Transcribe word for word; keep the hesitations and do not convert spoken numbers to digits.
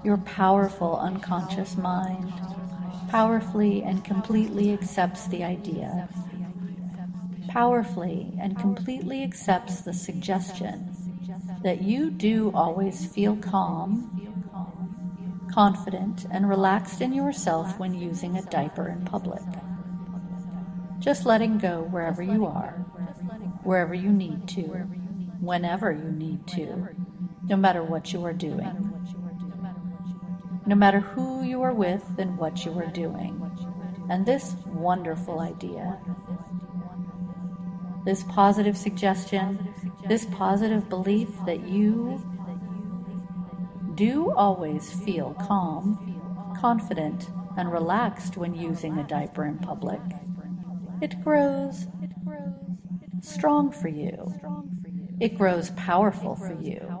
Your powerful unconscious mind powerfully and completely accepts the idea, powerfully and completely accepts the suggestion that you do always feel calm, confident, and relaxed in yourself when using a diaper in public. Just letting go wherever you are, wherever you need to, whenever you need to, no matter what you are doing, no matter who you are with and what you are doing. And this wonderful idea, this positive suggestion, this positive belief that you do always feel calm, confident, and relaxed when using a diaper in public. It grows strong for you. It grows powerful for you.